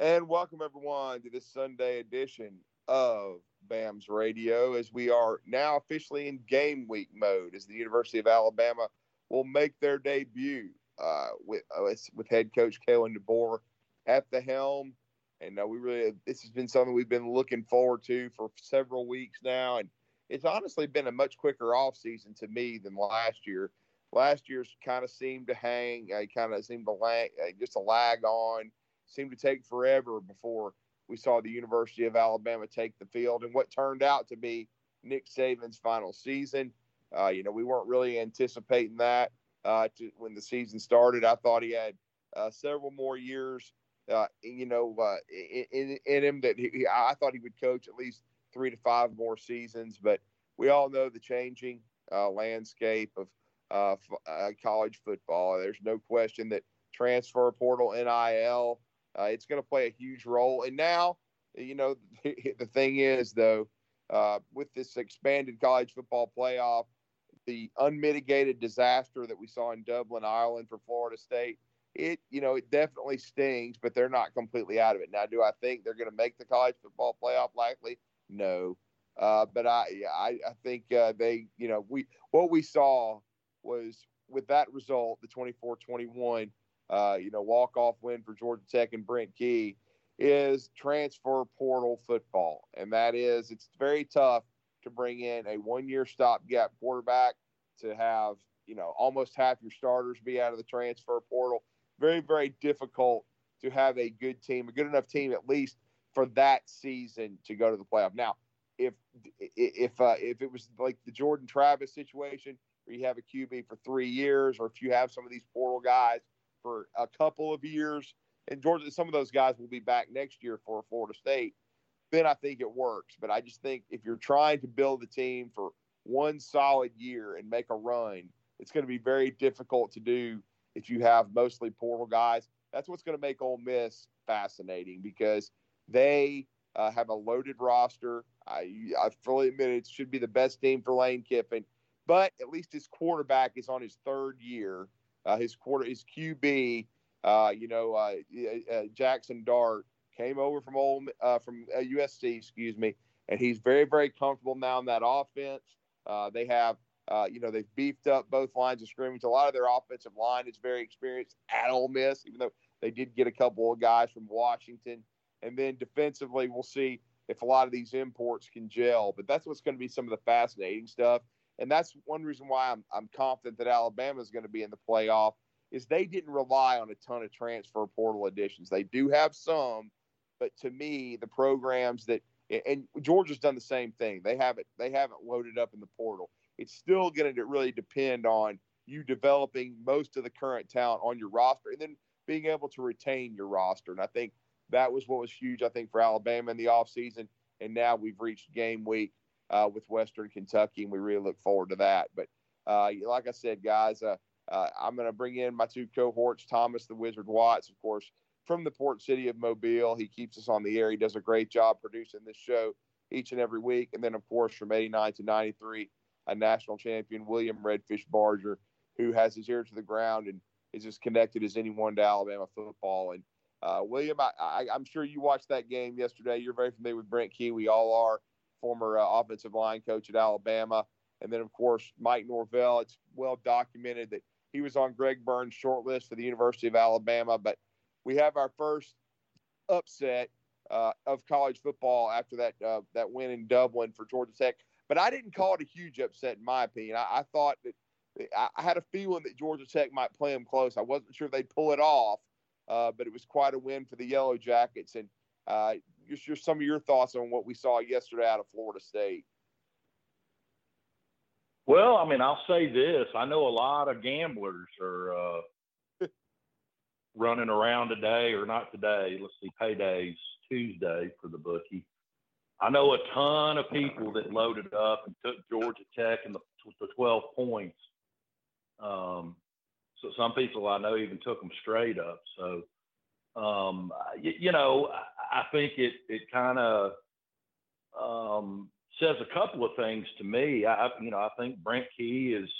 And welcome everyone to this Sunday edition of BAMS Radio as we are now officially in game week mode as the University of Alabama will make their debut with head coach Kalen DeBoer at the helm. And this has been something we've been looking forward to for several weeks now. And it's honestly been a much quicker offseason to me than last year. Last year's kind of seemed to hang, kind of seemed to just a lag on. Seemed to take forever before we saw the University of Alabama take the field and what turned out to be Nick Saban's final season. We weren't really anticipating that when the season started. I thought he had several more years, in him that I thought he would coach at least 3 to 5 more seasons. But we all know the changing landscape of college football. There's no question that transfer portal, NIL, it's going to play a huge role. And now, the thing is, though, with this expanded college football playoff, the unmitigated disaster that we saw in Dublin, Ireland for Florida State, it definitely stings, but they're not completely out of it. Now, do I think they're going to make the college football playoff? Likely, no. But I think what we saw was with that result, the 24-21, walk-off win for Georgia Tech and Brent Key, is transfer portal football. And that is, it's very tough to bring in a one-year stopgap quarterback to have, almost half your starters be out of the transfer portal. Very, very difficult to have a good team, a good enough team at least for that season to go to the playoff. Now, if it was like the Jordan Travis situation where you have a QB for 3 years, or if you have some of these portal guys for a couple of years, and Georgia, some of those guys will be back next year for Florida State, then I think it works. But I just think if you're trying to build a team for one solid year and make a run, it's going to be very difficult to do if you have mostly portal guys. That's what's going to make Ole Miss fascinating because they have a loaded roster. I fully admit it should be the best team for Lane Kiffin, but at least his quarterback is on his third year. His QB, Jackson Dart came over from USC, and he's very, very comfortable now in that offense. They have, they've beefed up both lines of scrimmage. A lot of their offensive line is very experienced at Ole Miss, even though they did get a couple of guys from Washington. And then defensively, we'll see if a lot of these imports can gel. But that's what's going to be some of the fascinating stuff. And that's one reason why I'm confident that Alabama is going to be in the playoff is they didn't rely on a ton of transfer portal additions. They do have some, but to me, the programs that and Georgia's done the same thing. They haven't loaded up in the portal. It's still going to really depend on you developing most of the current talent on your roster and then being able to retain your roster. And I think that was what was huge, I think, for Alabama in the offseason. And now we've reached game week with Western Kentucky, and we really look forward to that. But like I said, guys, I'm going to bring in my two cohorts, Thomas the Wizard Watts, of course, from the port city of Mobile. He keeps us on the air. He does a great job producing this show each and every week. And then, of course, from 89 to 93, a national champion, William Redfish Barger, who has his ear to the ground and is as connected as anyone to Alabama football. And William, I'm sure you watched that game yesterday. You're very familiar with Brent Key. We all are. Former offensive line coach at Alabama. And then, of course, Mike Norvell. It's well documented that he was on Greg Burns' short list for the University of Alabama. But we have our first upset of college football after that win in Dublin for Georgia Tech. But I didn't call it a huge upset, in my opinion. I thought that I had a feeling that Georgia Tech might play them close. I wasn't sure they'd pull it off, but it was quite a win for the Yellow Jackets. And just some of your thoughts on what we saw yesterday out of Florida State. Well, I mean, I'll say this. I know a lot of gamblers are running around today, or not today. Let's see, payday's Tuesday for the bookie. I know a ton of people that loaded up and took Georgia Tech and the 12 points. So some people I know even took them straight up. So, I think it kind of says a couple of things to me. I think Brent Key is,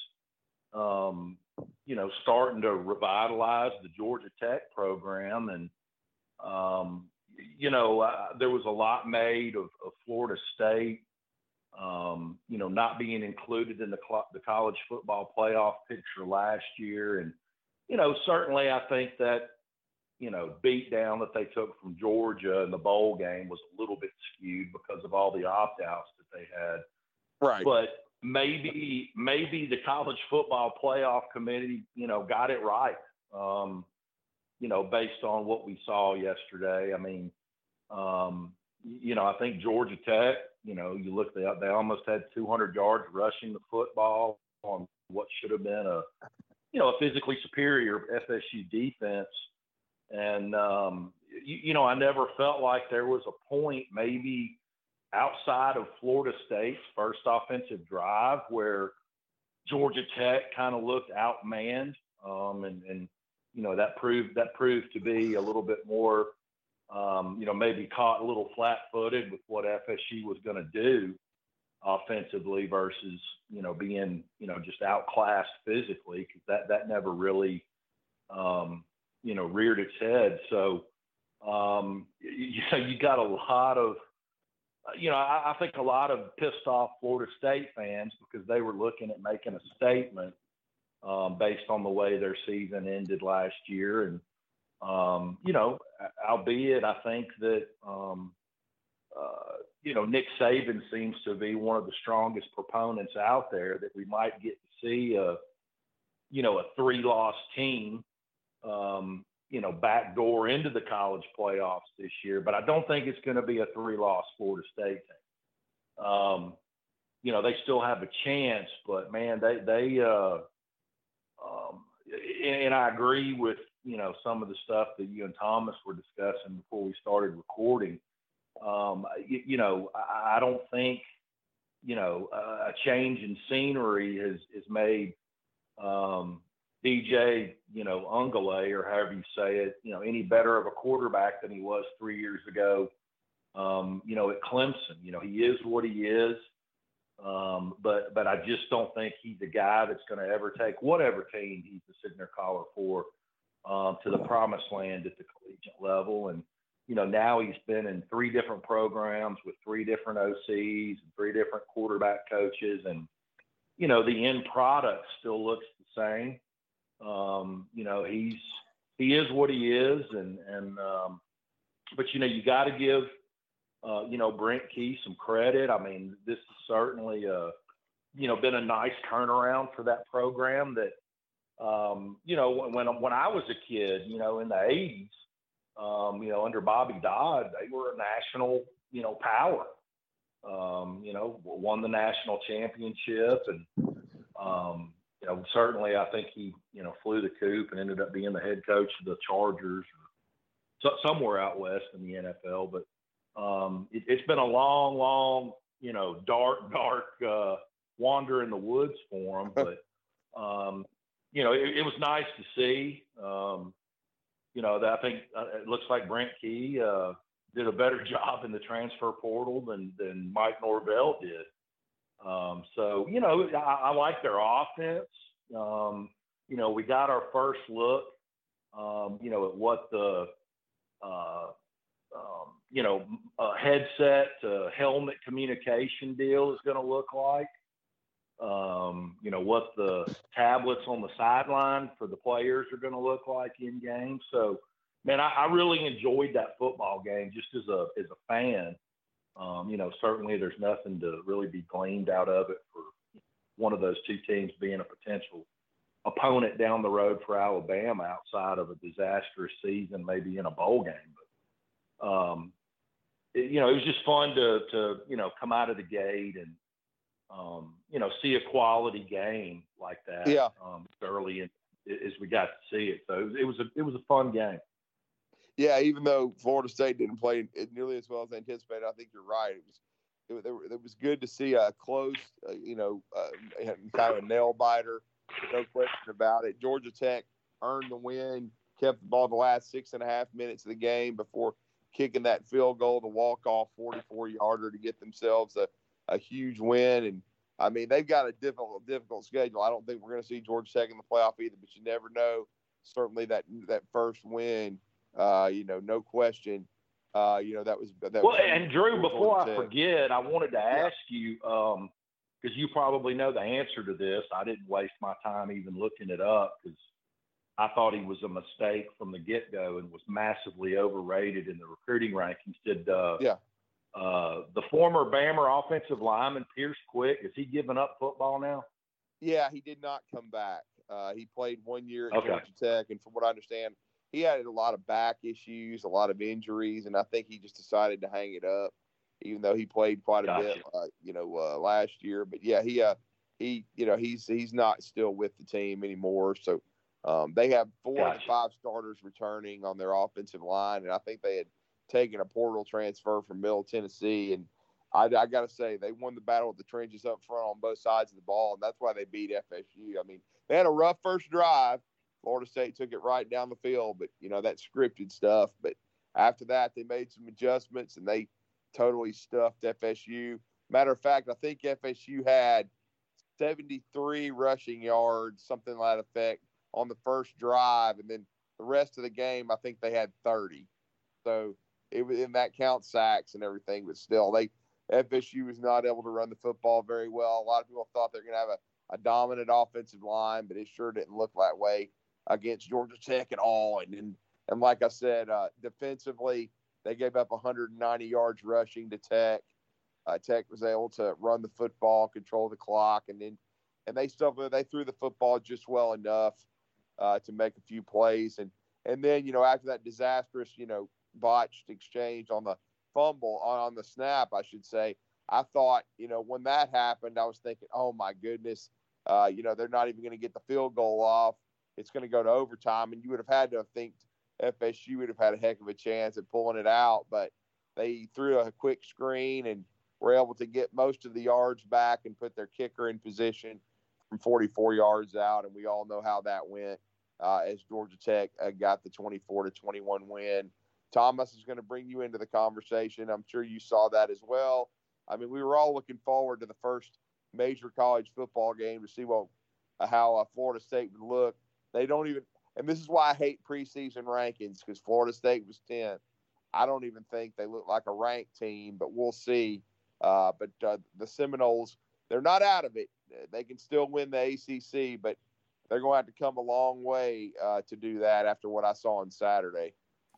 starting to revitalize the Georgia Tech program. And, there was a lot made of Florida State, not being included in the college football playoff picture last year. And, certainly I think that, beat down that they took from Georgia in the bowl game was a little bit skewed because of all the opt-outs that they had. Right. But maybe the college football playoff committee, got it right, based on what we saw yesterday. I mean, I think Georgia Tech, you look, they almost had 200 yards rushing the football on what should have been a physically superior FSU defense. And, I never felt like there was a point maybe outside of Florida State's first offensive drive where Georgia Tech kind of looked outmanned. And that proved to be a little bit more, maybe caught a little flat-footed with what FSU was going to do offensively versus, being, just outclassed physically, because that never really, reared its head. So, you got a lot of, I think a lot of pissed off Florida State fans because they were looking at making a statement based on the way their season ended last year. And, albeit I think that, Nick Saban seems to be one of the strongest proponents out there that we might get to see a 3-loss team, backdoor into the college playoffs this year. But I don't think it's going to be a 3-loss Florida State team. They still have a chance, but man, they and I agree with, some of the stuff that you and Thomas were discussing before we started recording. I don't think, a change in scenery has made DJ, Ungale, or however you say it, any better of a quarterback than he was 3 years ago, at Clemson. He is what he is. But I just don't think he's a guy that's going to ever take whatever team he's the signature caller for to the promised land at the collegiate level. And, now he's been in 3 different programs with 3 different OCs and 3 different quarterback coaches. And, the end product still looks the same. He is what he is. But, you got to give, Brent Key some credit. I mean, this is certainly been a nice turnaround for that program that, when I was a kid, in the 80s, under Bobby Dodd, they were a national, power, won the national championship. And, certainly I think he, flew the coop and ended up being the head coach of the Chargers or somewhere out west in the NFL. But it's been a long, dark wander in the woods for him. But, it was nice to see. I think it looks like Brent Key did a better job in the transfer portal than Mike Norvell did. So, I like their offense. We got our first look, at what the, headset to helmet communication deal is going to look like. What the tablets on the sideline for the players are going to look like in game. So, man, I really enjoyed that football game just as a fan. Certainly there's nothing to really be gleaned out of it for one of those 2 teams being a potential opponent down the road for Alabama outside of a disastrous season, maybe in a bowl game. But, it was just fun to come out of the gate and, see a quality game like that. Yeah. Early as we got to see it. So it was a fun game. Yeah, even though Florida State didn't play nearly as well as anticipated, I think you're right. It was good to see a close, kind of a nail biter. No question about it. Georgia Tech earned the win, kept the ball the last 6.5 minutes of the game before kicking that field goal, the walk-off 44-yarder to get themselves a huge win. And, I mean, they've got a difficult schedule. I don't think we're going to see Georgia Tech in the playoff either, but you never know. Certainly that first win, no question, That was well. And Drew, before I forget, I wanted to ask you because you probably know the answer to this. I didn't waste my time even looking it up because I thought he was a mistake from the get-go and was massively overrated in the recruiting rankings. Did the former Bammer offensive lineman Pierce Quick, is he giving up football now? Yeah, he did not come back. He played 1 year at Georgia Tech, and from what I understand, he had a lot of back issues, a lot of injuries, and I think he just decided to hang it up, even though he played quite a bit, last year. But yeah, he's not still with the team anymore. So they have 4 of the 5 starters returning on their offensive line, and I think they had taken a portal transfer from Middle Tennessee. And I got to say, they won the battle with the trenches up front on both sides of the ball, and that's why they beat FSU. I mean, they had a rough first drive. Florida State took it right down the field, but, that scripted stuff. But after that, they made some adjustments, and they totally stuffed FSU. Matter of fact, I think FSU had 73 rushing yards, something to that effect, on the first drive, and then the rest of the game, I think they had 30. So it was in that count sacks and everything, but still, FSU was not able to run the football very well. A lot of people thought they were going to have a dominant offensive line, but it sure didn't look that way against Georgia Tech at all. And like I said, defensively, they gave up 190 yards rushing to Tech. Tech was able to run the football, control the clock, and they threw the football just well enough to make a few plays. And then, after that disastrous, botched exchange on the fumble, on the snap, I should say, I thought, when that happened, I was thinking, oh my goodness, they're not even going to get the field goal off. It's going to go to overtime, and you would have had to think FSU would have had a heck of a chance at pulling it out, but they threw a quick screen and were able to get most of the yards back and put their kicker in position from 44 yards out, and we all know how that went as Georgia Tech got the 24-21 win. Thomas is going to bring you into the conversation. I'm sure you saw that as well. I mean, we were all looking forward to the first major college football game to see how Florida State would look. They don't even – and this is why I hate preseason rankings, because Florida State was 10th. I don't even think they look like a ranked team, but we'll see. But the Seminoles, they're not out of it. They can still win the ACC, but they're going to have to come a long way to do that after what I saw on Saturday.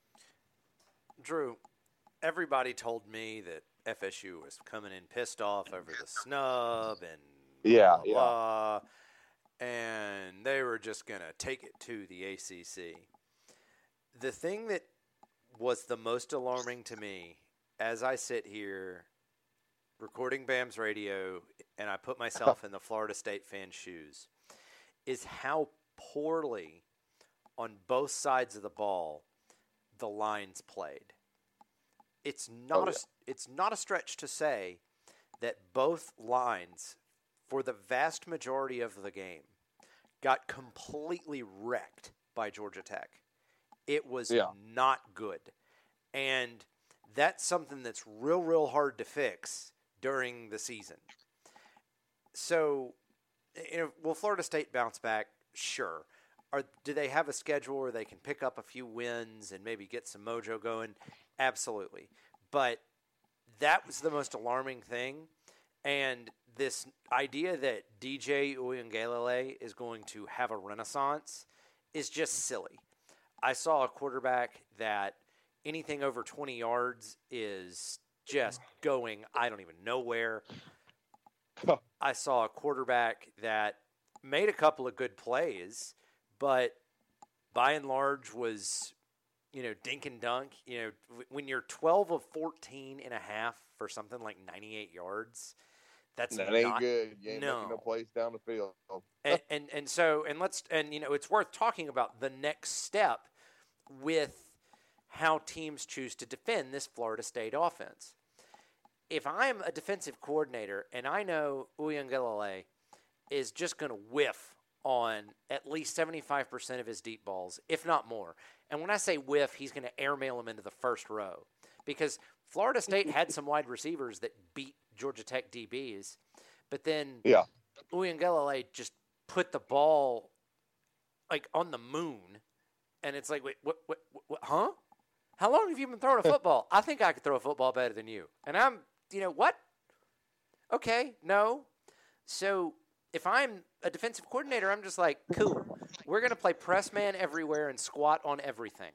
Drew, everybody told me that FSU was coming in pissed off over the snub and blah, blah, blah, and they were just going to take it to the ACC. The thing that was the most alarming to me as I sit here recording BAM's radio and I put myself in the Florida State fan's shoes is how poorly on both sides of the ball the lines played. It's not a stretch to say that both lines, for the vast majority of the game, got completely wrecked by Georgia Tech. It was not good. And that's something that's real hard to fix during the season. So, will Florida State bounce back? Sure. Do they have a schedule where they can pick up a few wins and maybe get some mojo going? Absolutely. But that was the most alarming thing. And this idea that DJ Uiagalelei is going to have a renaissance is just silly. I saw a quarterback that anything over 20 yards is just going, I don't even know where. I saw a quarterback that made a couple of good plays, but by and large was, dink and dunk. When you're 12 of 14 and a half for something like 98 yards, that ain't good. You ain't making no plays down the field. It's worth talking about the next step with how teams choose to defend this Florida State offense. If I'm a defensive coordinator and I know Uiagalelei is just going to whiff on at least 75% of his deep balls, if not more. And when I say whiff, he's going to airmail them into the first row. Because Florida State had some wide receivers that beat Georgia Tech DBs. But then Uiagalelei just put the ball like on the moon. And it's like, wait, what huh? How long have you been throwing a football? I think I could throw a football better than you. And I'm, what? Okay, no. So if I'm a defensive coordinator, I'm just like, cool. We're going to play press man everywhere and squat on everything.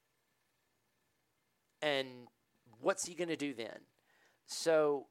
And what's he going to do then? So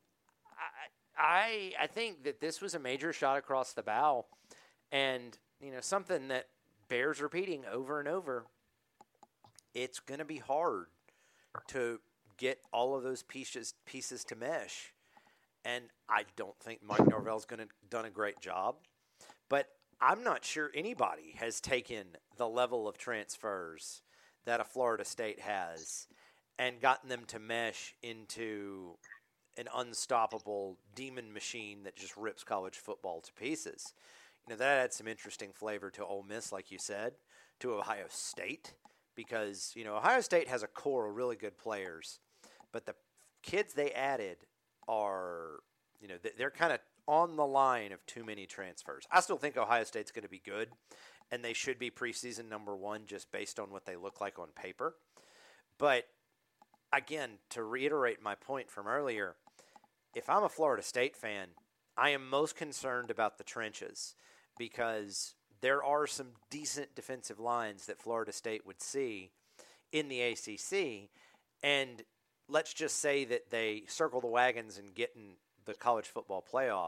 I think that this was a major shot across the bow, and something that bears repeating over and over. It's going to be hard to get all of those pieces to mesh, and I don't think Mike Norvell's done a great job. But I'm not sure anybody has taken the level of transfers that a Florida State has and gotten them to mesh into an unstoppable demon machine that just rips college football to pieces. That adds some interesting flavor to Ole Miss, like you said, to Ohio State, because, Ohio State has a core of really good players, but the kids they added are, they're kind of on the line of too many transfers. I still think Ohio State's going to be good, and they should be preseason number one just based on what they look like on paper. But, again, to reiterate my point from earlier, if I'm a Florida State fan, I am most concerned about the trenches because there are some decent defensive lines that Florida State would see in the ACC, and let's just say that they circle the wagons and get in the college football playoff.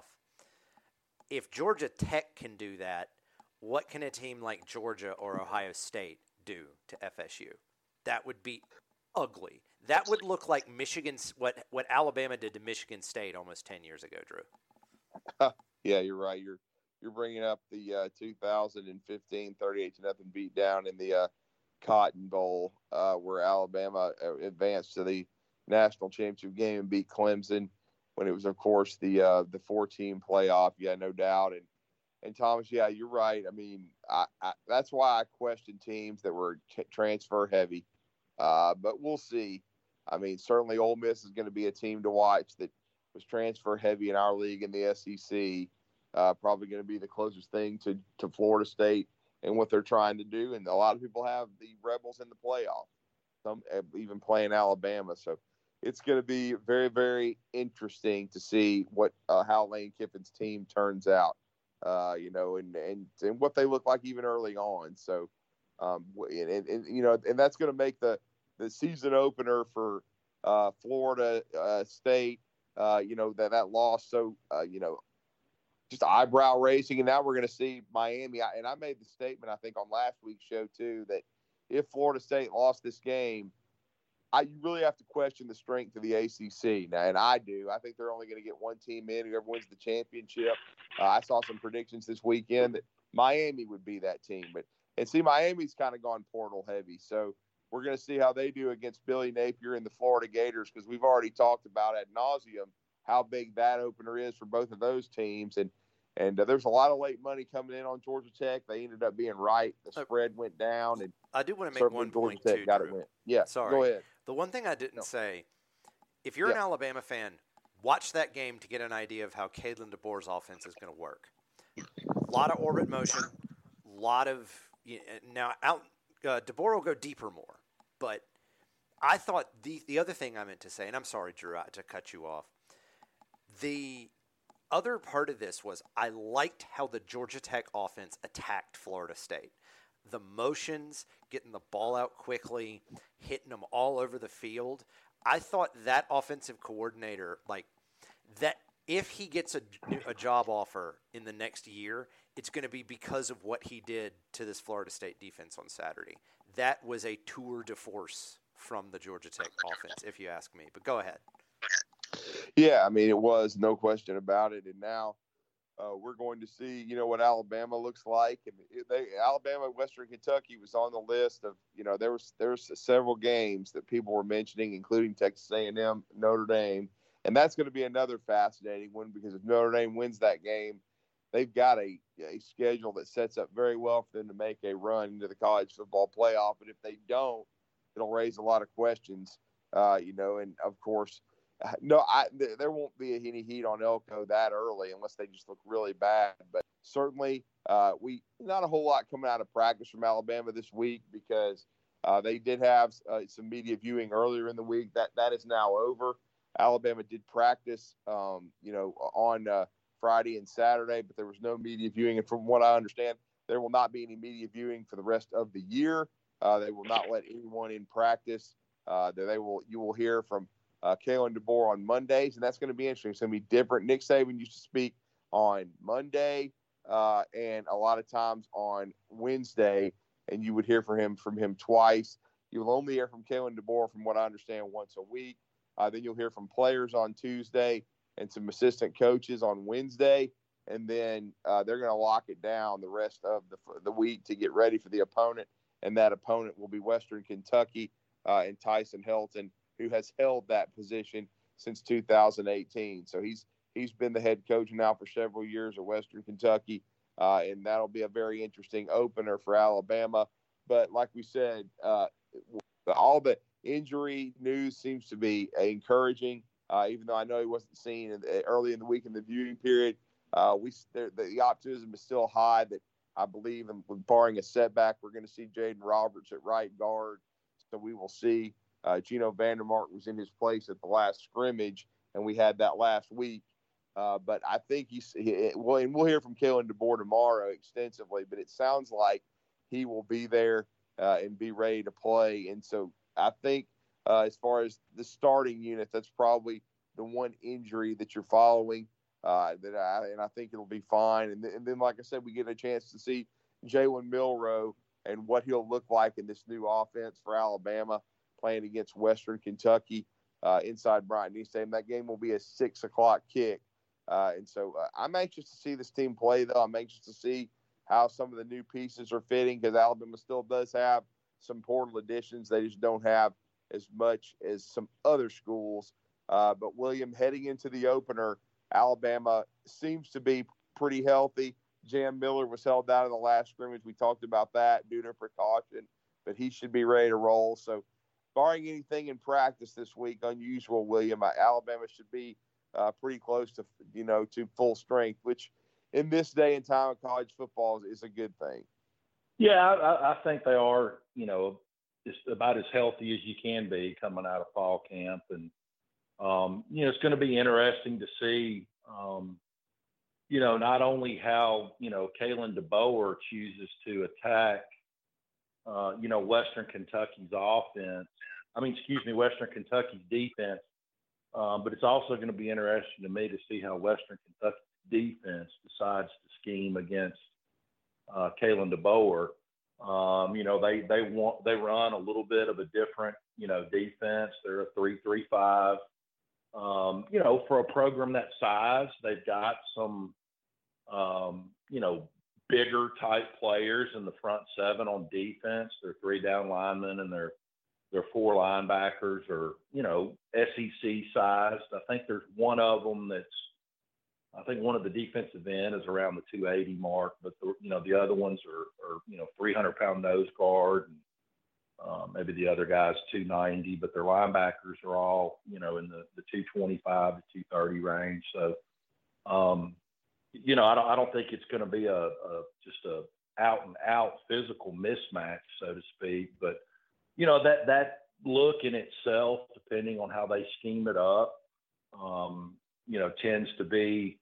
If Georgia Tech can do that, what can a team like Georgia or Ohio State do to FSU? That would be ugly. That would look like what Alabama did to Michigan State almost 10 years ago, Drew. Yeah, you're right. You're bringing up the 2015 38-0 beat down in the Cotton Bowl, where Alabama advanced to the national championship game and beat Clemson when it was, of course, the 4-team playoff. Yeah, no doubt. And Thomas, yeah, you're right. I mean, I that's why I question teams that were transfer heavy. But we'll see. I mean, certainly Ole Miss is going to be a team to watch that was transfer heavy in our league in the SEC. Probably going to be the closest thing to Florida State and what they're trying to do. And a lot of people have the Rebels in the playoff, some even playing Alabama. So it's going to be very, very interesting to see how Lane Kiffin's team turns out, and what they look like even early on. So, and that's going to make the season opener for Florida State, that loss. So, just eyebrow raising. And now we're going to see Miami. And I made the statement, I think, on last week's show, too, that if Florida State lost this game, you really have to question the strength of the ACC. Now, and I do. I think they're only going to get one team in, whoever wins the championship. I saw some predictions this weekend that Miami would be that team. And Miami's kind of gone portal heavy. So we're going to see how they do against Billy Napier and the Florida Gators, because we've already talked about ad nauseum how big that opener is for both of those teams. And there's a lot of late money coming in on Georgia Tech. They ended up being right. The spread went down. And I do want to make one point, Georgia Tech too, got Drew. it win. Yeah, sorry. Go ahead. The one thing I didn't say, if you're an Alabama fan, watch that game to get an idea of how Kalen DeBoer's offense is going to work. A lot of orbit motion, a lot of DeBoer will go deeper more. But I thought the other thing I meant to say, and I'm sorry, Drew, to cut you off. The other part of this was I liked how the Georgia Tech offense attacked Florida State. The motions, getting the ball out quickly, hitting them all over the field. I thought that offensive coordinator, that if he gets a job offer in the next year, it's going to be because of what he did to this Florida State defense on Saturday. That was a tour de force from the Georgia Tech offense, if you ask me. But go ahead. Yeah, I mean, it was no question about it. And now we're going to see, what Alabama looks like. And Alabama, Western Kentucky was on the list of, there's several games that people were mentioning, including Texas A&M, Notre Dame. And that's going to be another fascinating one, because if Notre Dame wins that game, they've got a schedule that sets up very well for them to make a run into the college football playoff. But if they don't, it'll raise a lot of questions, and of course, there won't be any heat on Elko that early unless they just look really bad. But certainly, not a whole lot coming out of practice from Alabama this week, because They did have some media viewing earlier in the week. That is now over. Alabama did practice, on Friday and Saturday, but there was no media viewing. And from what I understand, there will not be any media viewing for the rest of the year. They will not let anyone in practice. You will hear from Kalen DeBoer on Mondays, and that's going to be interesting. It's going to be different. Nick Saban used to speak on Monday and a lot of times on Wednesday, and you would hear from him twice. You will only hear from Kalen DeBoer, from what I understand, once a week. Then you'll hear from players on Tuesday and some assistant coaches on Wednesday, and then they're going to lock it down the rest of the week to get ready for the opponent, and that opponent will be Western Kentucky and Tyson Helton, who has held that position since 2018. So he's been the head coach now for several years at Western Kentucky, and that'll be a very interesting opener for Alabama. But like we said, all the injury news seems to be encouraging, even though I know he wasn't seen early in the week in the viewing period. The optimism is still high that I believe, and barring a setback, we're going to see Jaden Roberts at right guard. So we will see. Gino Vandermark was in his place at the last scrimmage, and we had that last week. But I think and we'll hear from Kalen DeBoer tomorrow extensively, but it sounds like he will be there and be ready to play. And so I think as far as the starting unit, that's probably the one injury that you're following. I think it'll be fine. And then, like I said, we get a chance to see Jalen Milroe and what he'll look like in this new offense for Alabama, playing against Western Kentucky inside Bryant-Denny Stadium. That game will be a 6:00 kick. And so I'm anxious to see this team play, though. I'm anxious to see how some of the new pieces are fitting, because Alabama still does have some portal additions. They just don't have as much as some other schools. But, William, heading into the opener, Alabama seems to be pretty healthy. Jam Miller was held out in the last scrimmage. We talked about that due to precaution, but he should be ready to roll. So, barring anything in practice this week unusual, William, Alabama should be pretty close to full strength, which in this day and time of college football is a good thing. Yeah, I think they are, just about as healthy as you can be coming out of fall camp. And, it's going to be interesting to see, not only how, Kalen DeBoer chooses to attack, Western Kentucky's defense. But it's also going to be interesting to me to see how Western Kentucky's defense decides to scheme against Kalen DeBoer. They run a little bit of a different, defense. They're a 3-3-5. For a program that size, they've got some, bigger type players in the front seven on defense. They're 3 down linemen, and they're 4 linebackers are, SEC sized. I think there's one of them one of the defensive end is around the 280 mark, but the other ones are 300-pound nose guard, and maybe the other guy's 290, but their linebackers are all, in the 225 to 230 range. So, I don't think it's going to be just a out and out physical mismatch, so to speak, but that look in itself, depending on how they scheme it up, tends to be,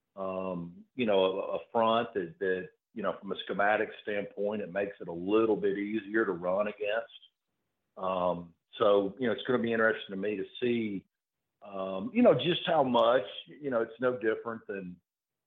a front that, from a schematic standpoint, it makes it a little bit easier to run against. So, it's going to be interesting to me to see, just how much, it's no different than,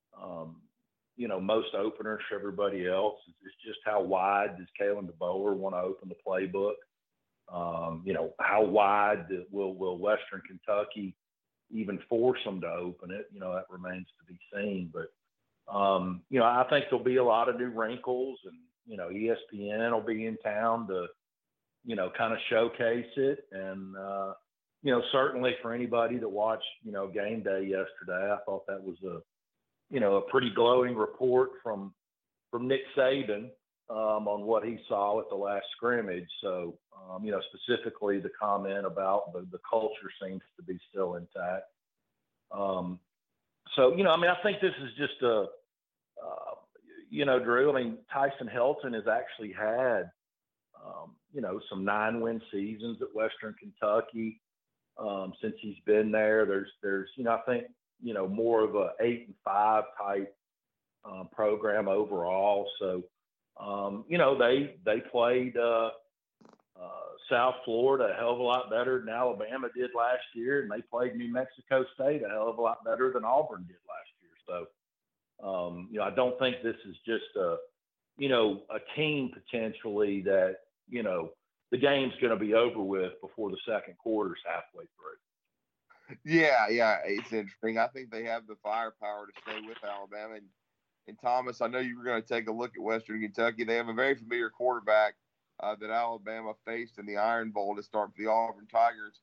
most openers for everybody else. It's just how wide does Kalen DeBoer want to open the playbook? How wide will Western Kentucky even force them to open it? That remains to be seen. But, I think there'll be a lot of new wrinkles, and, ESPN will be in town to, kind of showcase it. And, certainly for anybody that watched, game day yesterday, I thought that was a pretty glowing report from Nick Saban on what he saw at the last scrimmage. So, specifically the comment about the culture seems to be still intact. I think this is just Drew, Tyson Helton has actually had some 9-win seasons at Western Kentucky since he's been there. There's I think more of a 8-5 type program overall. So they played South Florida a hell of a lot better than Alabama did last year, and they played New Mexico State a hell of a lot better than Auburn did last year. So I don't think this is just a team potentially that the game's going to be over with before the second quarter's halfway through. Yeah, it's interesting. I think they have the firepower to stay with Alabama. And Thomas, I know you were going to take a look at Western Kentucky. They have a very familiar quarterback that Alabama faced in the Iron Bowl to start for the Auburn Tigers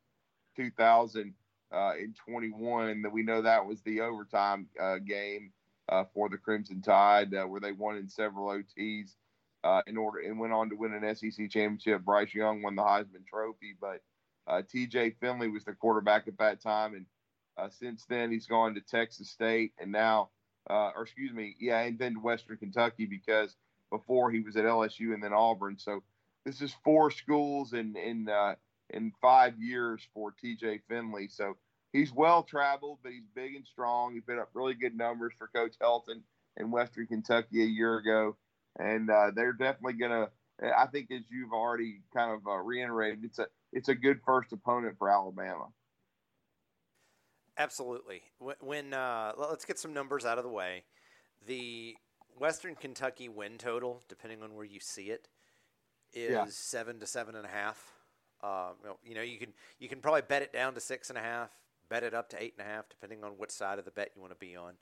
2021. That we know that was the overtime game for the Crimson Tide, where they won in several OTs and went on to win an SEC championship. Bryce Young won the Heisman Trophy, but TJ Finley was the quarterback at that time, and since then he's gone to Texas State and now, and then to Western Kentucky, because before he was at LSU and then Auburn. So this is 4 schools in 5 years for TJ Finley. So he's well traveled, but he's big and strong. He put up really good numbers for Coach Helton in Western Kentucky a year ago, and they're definitely going to. I think, as you've already kind of reiterated, it's a good first opponent for Alabama. Absolutely. When let's get some numbers out of the way. The Western Kentucky win total, depending on where you see it, is 7 to 7.5. You can probably bet it down to 6.5, bet it up to 8.5, depending on which side of the bet you want to be on.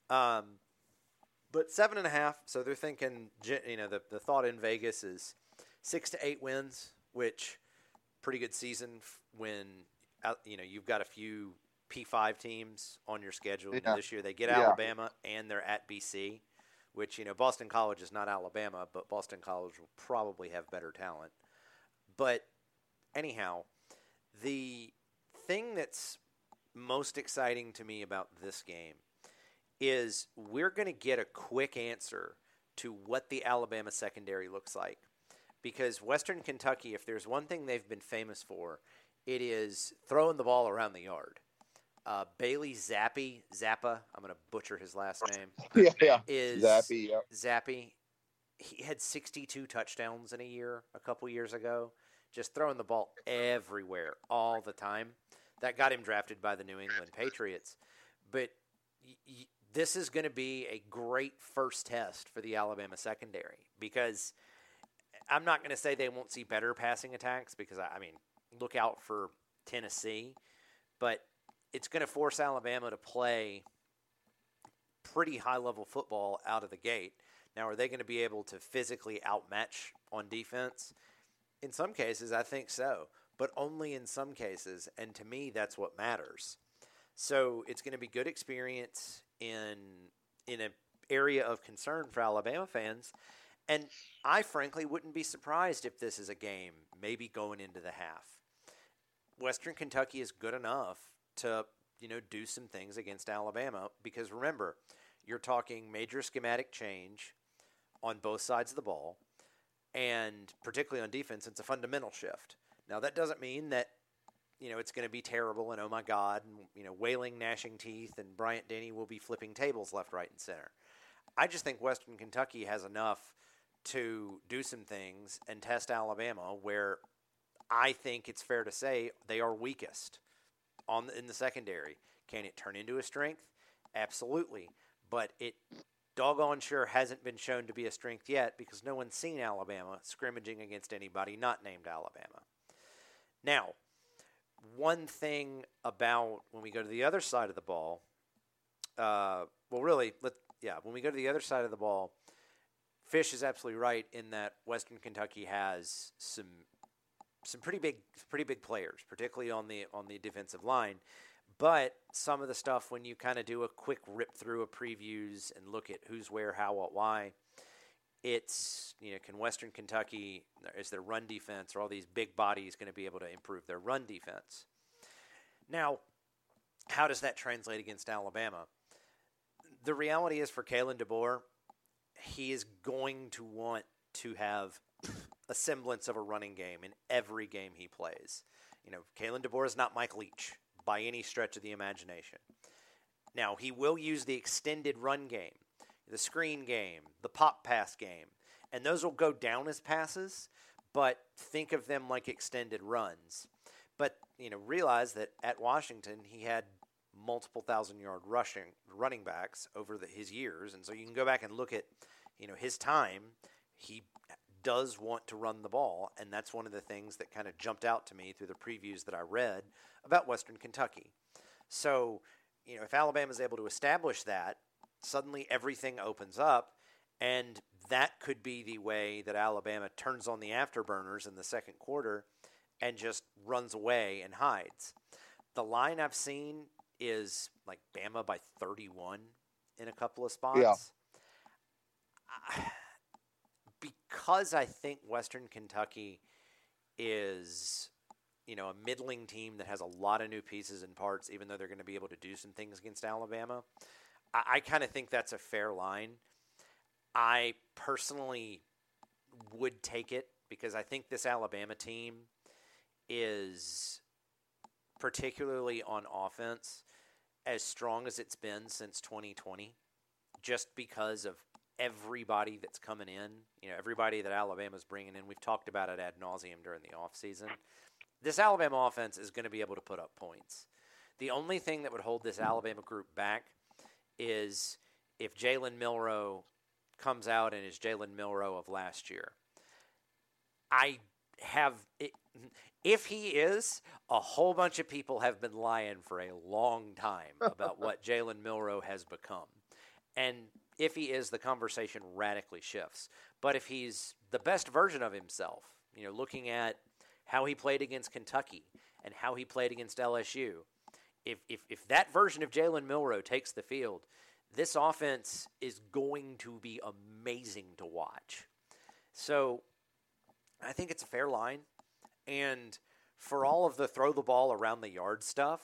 But 7.5. So they're thinking, the thought in Vegas is 6 to 8 wins, which pretty good season when you've got a few P5 teams on your schedule. Yeah. This year they get Alabama and they're at BC, which Boston College is not Alabama, but Boston College will probably have better talent. But anyhow, the thing that's most exciting to me about this game is we're going to get a quick answer to what the Alabama secondary looks like. Because Western Kentucky, if there's one thing they've been famous for, it is throwing the ball around the yard. Bailey Zappa, I'm going to butcher his last name. Is Zappi, yep. Zappi. He had 62 touchdowns in a year a couple years ago, just throwing the ball everywhere all the time. That got him drafted by the New England Patriots. But this is going to be a great first test for the Alabama secondary, because I'm not going to say they won't see better passing attacks, because, look out for Tennessee. But it's going to force Alabama to play pretty high-level football out of the gate. Now, are they going to be able to physically outmatch on defense? In some cases, I think so, but only in some cases, and to me, that's what matters. So it's going to be good experience in an area of concern for Alabama fans, and I frankly wouldn't be surprised if this is a game maybe going into the half. Western Kentucky is good enough to, do some things against Alabama, because remember, you're talking major schematic change on both sides of the ball, and particularly on defense, it's a fundamental shift. Now, that doesn't mean that, it's going to be terrible and oh my God, and, wailing, gnashing teeth, and Bryant Denny will be flipping tables left, right, and center. I just think Western Kentucky has enough to do some things and test Alabama where I think it's fair to say they are weakest in the secondary. Can it turn into a strength? Absolutely. But it doggone sure hasn't been shown to be a strength yet, because no one's seen Alabama scrimmaging against anybody not named Alabama. Now, one thing about when we go to the other side of the ball, when we go to the other side of the ball, Fish is absolutely right in that Western Kentucky has some pretty big players, particularly on the defensive line. But some of the stuff, when you kind of do a quick rip through of previews and look at who's where, how, what, why, it's, can Western Kentucky, is their run defense, or all these big bodies going to be able to improve their run defense? Now, how does that translate against Alabama? The reality is, for Kalen DeBoer, he is going to want to have a semblance of a running game in every game he plays. Kalen DeBoer is not Mike Leach by any stretch of the imagination. Now, he will use the extended run game, the screen game, the pop pass game, and those will go down as passes, but think of them like extended runs. But, realize that at Washington, he had multiple 1,000-yard running backs over his years, and so you can go back and look at, his time. He does want to run the ball, and that's one of the things that kind of jumped out to me through the previews that I read about Western Kentucky. So, if Alabama is able to establish that, suddenly everything opens up, and that could be the way that Alabama turns on the afterburners in the second quarter and just runs away and hides. The line I've seen is like Bama by 31 in a couple of spots. Yeah. Because I think Western Kentucky is, a middling team that has a lot of new pieces and parts, even though they're going to be able to do some things against Alabama, I kind of think that's a fair line. I personally would take it because I think this Alabama team is, particularly on offense, as strong as it's been since 2020, just because of everybody that's coming in, everybody that Alabama's bringing in. We've talked about it ad nauseum during the offseason. This Alabama offense is going to be able to put up points. The only thing that would hold this Alabama group back is if Jalen Milroe comes out and is Jalen Milroe of last year. If he is, a whole bunch of people have been lying for a long time about what Jalen Milroe has become. And if he is, the conversation radically shifts. But if he's the best version of himself, looking at how he played against Kentucky and how he played against LSU, if that version of Jalen Milroe takes the field, this offense is going to be amazing to watch. So I think it's a fair line. And for all of the throw the ball around the yard stuff,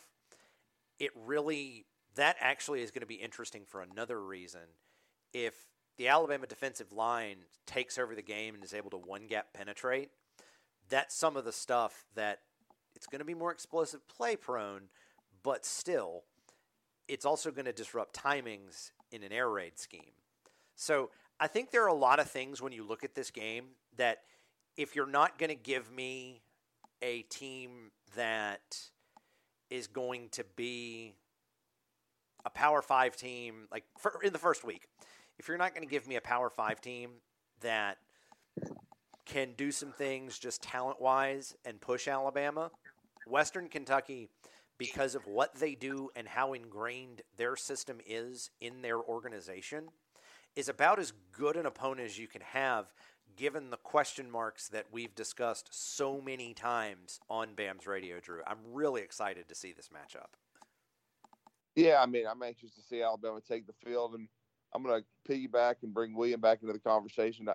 that actually is going to be interesting for another reason. If the Alabama defensive line takes over the game and is able to one-gap penetrate, that's some of the stuff that it's going to be more explosive play prone, but still, it's also going to disrupt timings in an air raid scheme. So I think there are a lot of things when you look at this game that if you're not going to give me a team that is going to be a Power 5 team, in the first week, if you're not going to give me a Power 5 team that can do some things just talent-wise and push Alabama, Western Kentucky, because of what they do and how ingrained their system is in their organization, is about as good an opponent as you can have given the question marks that we've discussed so many times on BAM's Radio, Drew. I'm really excited to see this matchup. Yeah, I'm anxious to see Alabama take the field, and I'm going to piggyback and bring William back into the conversation.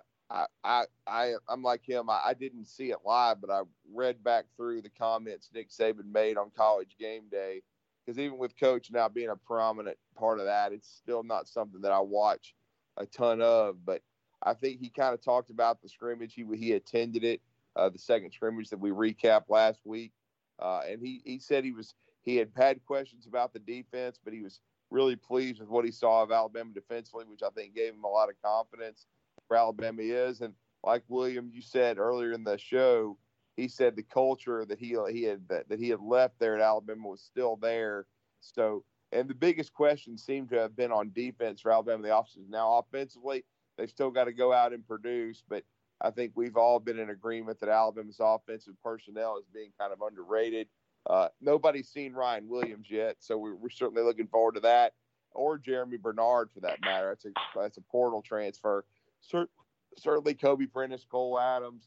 I'm like him. I didn't see it live, but I read back through the comments Nick Saban made on College Game Day, because even with Coach now being a prominent part of that, it's still not something that I watch a ton of. But I think he kind of talked about the scrimmage. He attended it, the second scrimmage that we recapped last week, and he said he had questions about the defense, but he was really pleased with what he saw of Alabama defensively, which I think gave him a lot of confidence where Alabama is. And like William, you said earlier in the show, he said the culture that he had left there at Alabama was still there. So, and the biggest question seemed to have been on defense for Alabama, the offseason. Now, offensively, they've still got to go out and produce, but I think we've all been in agreement that Alabama's offensive personnel is being kind of underrated. Nobody's seen Ryan Williams yet, so we're certainly looking forward to that, or Jeremy Bernard for that matter. That's a portal transfer. Certainly Kobe Prentice, Cole Adams,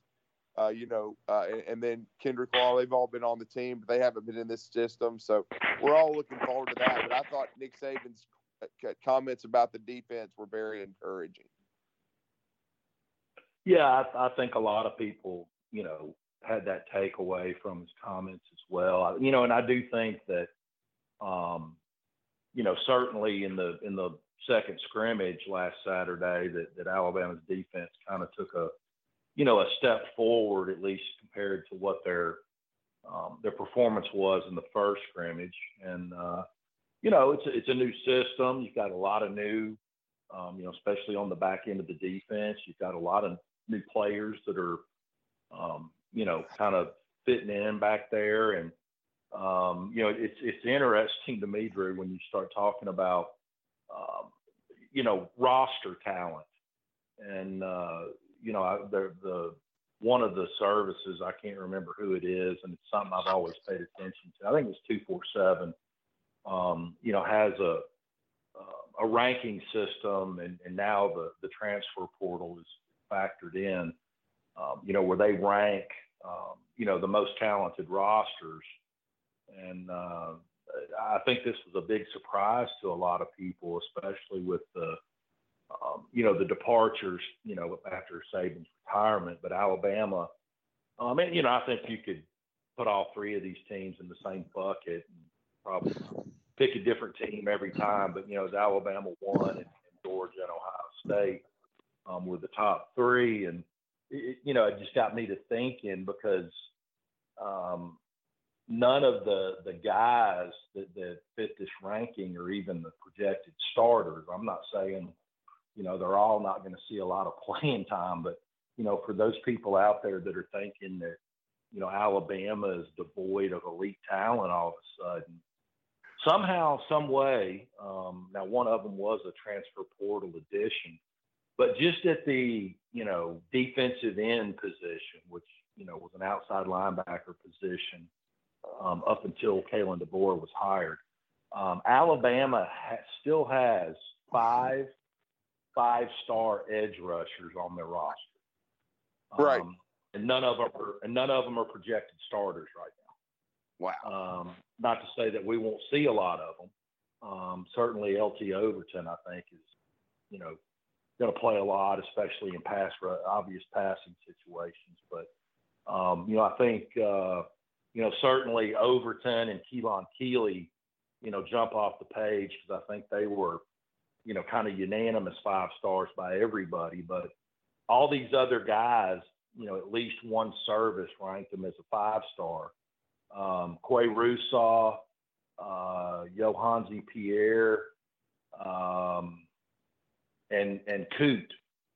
and then Kendrick Law. They've all been on the team, but they haven't been in this system. So we're all looking forward to that. But I thought Nick Saban's comments about the defense were very encouraging. Yeah, I think a lot of people, had that takeaway from his comments as well. And I do think that, certainly in the second scrimmage last Saturday, that Alabama's defense kind of took a step forward, at least compared to what their performance was in the first scrimmage. And, it's a new system. You've got a lot of new, especially on the back end of the defense. You've got a lot of new players that are, kind of fitting in back there. And, it's interesting to me, Drew, when you start talking about, roster talent. And, one of the services, I can't remember who it is, and it's something I've always paid attention to. I think it's 247, has a ranking system, and now the transfer portal is factored in, where they rank, the most talented rosters. And I think this was a big surprise to a lot of people, especially with the departures, after Saban's retirement. But Alabama, I think you could put all three of these teams in the same bucket and probably pick a different team every time. But, as Alabama won, and Georgia and Ohio State were the top three. And, it just got me to thinking, because none of the guys that fit this ranking are even the projected starters. I'm not saying, they're all not going to see a lot of playing time, but, for those people out there that are thinking that, Alabama is devoid of elite talent all of a sudden, somehow, some way, now one of them was a transfer portal addition, but just at the, defensive end position, which, was an outside linebacker position up until Kalen DeBoer was hired, Alabama still has five-star edge rushers on their roster. Right. And none of them are projected starters right now. Wow. Not to say that we won't see a lot of them. Certainly LT Overton, I think, is, going to play a lot, especially in obvious passing situations. But, I think, certainly Overton and Keelan Keeley, jump off the page, because I think they were, kind of unanimous 5 stars by everybody. But all these other guys, at least one service ranked them as a 5-star. Quay Russaw, Yohanzi Pierre, and Coot,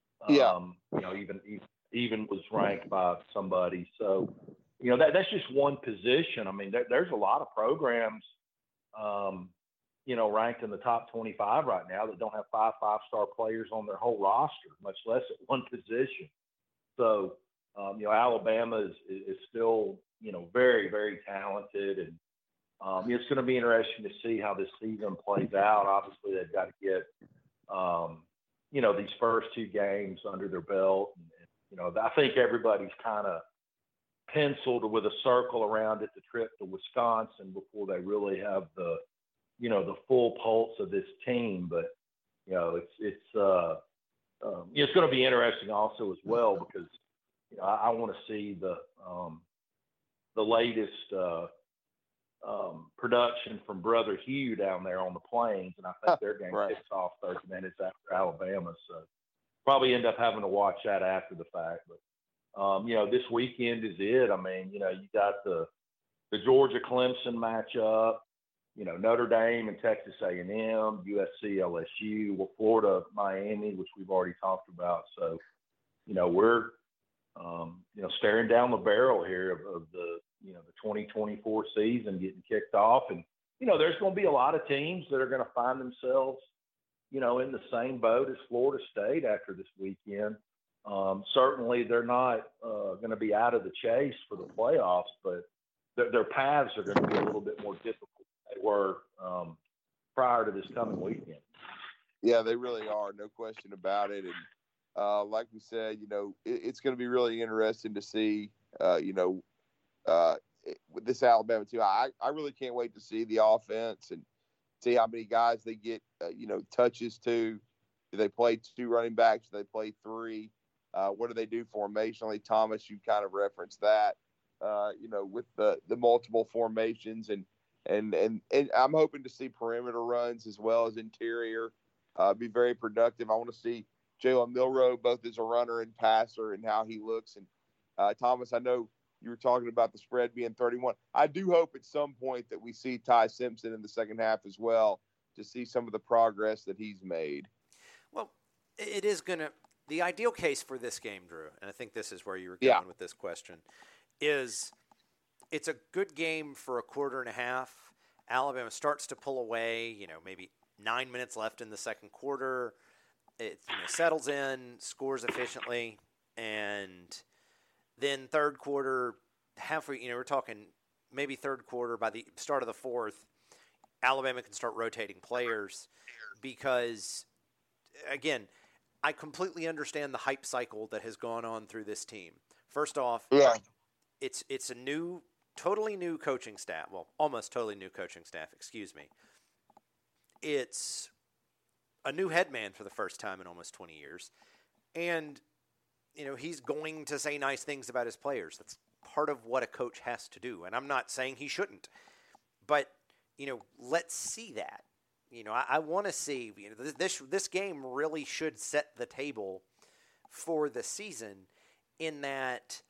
even was ranked by somebody. So, that's just one position. I mean, there's a lot of programs, ranked in the top 25 right now that don't have 5 5-star players on their whole roster, much less at one position. So, Alabama is still, very, very talented. And it's going to be interesting to see how this season plays out. Obviously, they've got to get, these first 2 games under their belt. And, I think everybody's kind of penciled with a circle around it, the trip to Wisconsin, before they really have the full pulse of this team. But, it's going to be interesting also as well, because, I want to see the latest production from Brother Hugh down there on the Plains, and I think their game kicks off 30 minutes after Alabama, so probably end up having to watch that after the fact. But this weekend is it. I mean, you got the Georgia Clemson matchup, Notre Dame and Texas A&M, USC LSU, Florida Miami, which we've already talked about. So, we're staring down the barrel here of the the 2024 season getting kicked off. And, there's going to be a lot of teams that are going to find themselves, in the same boat as Florida State after this weekend. Certainly they're not going to be out of the chase for the playoffs, but their paths are going to be a little bit more difficult than they were prior to this coming weekend. Yeah, they really are. No question about it. And like we said, it's going to be really interesting to see, with this Alabama team. I really can't wait to see the offense and see how many guys they get, touches to. Do they play 2 running backs? Do they play 3? What do they do formationally? Thomas, you kind of referenced that, with the multiple formations and I'm hoping to see perimeter runs as well as interior be very productive. I want to see Jalen Milroe, both as a runner and passer, and how he looks. And Thomas, I know you were talking about the spread being 31. I do hope at some point that we see Ty Simpson in the second half as well to see some of the progress that he's made. Well, it is going to – the ideal case for this game, Drew, and I think this is where you were going with this question, is it's a good game for a quarter and a half. Alabama starts to pull away, maybe 9 minutes left in the second quarter. It settles in, scores efficiently, and then third quarter, halfway, we're talking maybe third quarter, by the start of the fourth, Alabama can start rotating players because, again, I completely understand the hype cycle that has gone on through this team. First off, it's a totally new coaching staff. Well, almost totally new coaching staff, excuse me. It's a new head man for the first time in almost 20 years. And, he's going to say nice things about his players. That's part of what a coach has to do. And I'm not saying he shouldn't. But, let's see that. I want to see, this game really should set the table for the season in that,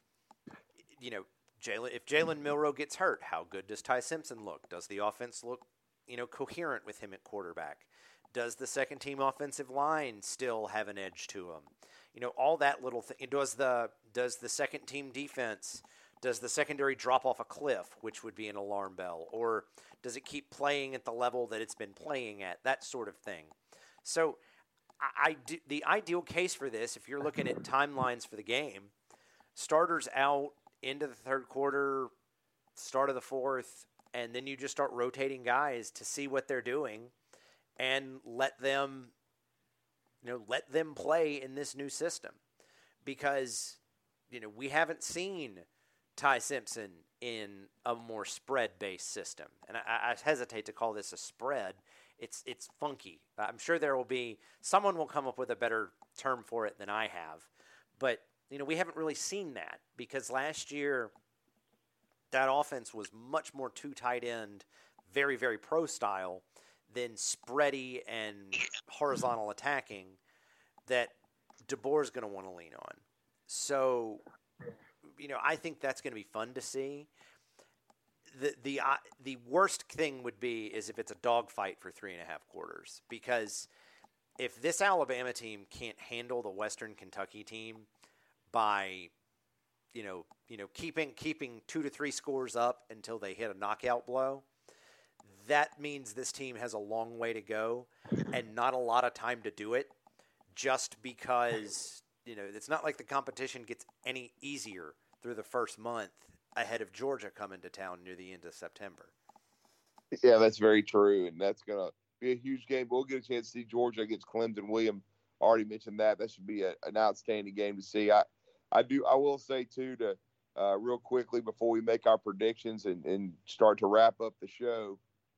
if Jalen Milroe gets hurt, how good does Ty Simpson look? Does the offense look, coherent with him at quarterback? Does the second team offensive line still have an edge to them? All that little thing. Does the second team defense, does the secondary drop off a cliff, which would be an alarm bell? Or does it keep playing at the level that it's been playing at? That sort of thing. So the ideal case for this, if you're looking at timelines for the game, starters out into the third quarter, start of the fourth, and then you just start rotating guys to see what they're doing and let them play in this new system. Because, we haven't seen Ty Simpson in a more spread-based system. And I hesitate to call this a spread. It's funky. I'm sure someone will come up with a better term for it than I have. But, we haven't really seen that because last year that offense was much more two tight end, very, very pro style than spready and horizontal attacking that DeBoer is going to want to lean on. So, I think that's going to be fun to see. The worst thing would be is if it's a dogfight for 3.5 quarters, because if this Alabama team can't handle the Western Kentucky team by, keeping 2 to 3 scores up until they hit a knockout blow, that means this team has a long way to go and not a lot of time to do it, just because, it's not like the competition gets any easier through the first month ahead of Georgia coming to town near the end of September. Yeah, that's very true, and that's going to be a huge game. We'll get a chance to see Georgia against Clemson. William already mentioned that. That should be an outstanding game to see. I will say, too, to real quickly before we make our predictions and start to wrap up the show,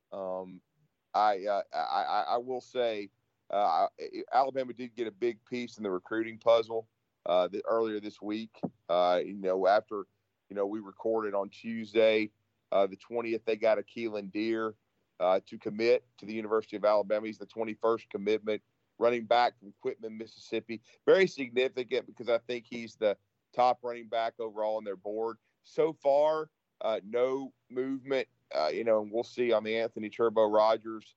I will say Alabama did get a big piece in the recruiting puzzle earlier this week. After we recorded on Tuesday, the 20th, they got a Keelan Deere to commit to the University of Alabama. He's the 21st commitment, running back from Quitman, Mississippi. Very significant because I think he's the top running back overall on their board. So far, no movement. And we'll see on the Anthony Turbo Rogers,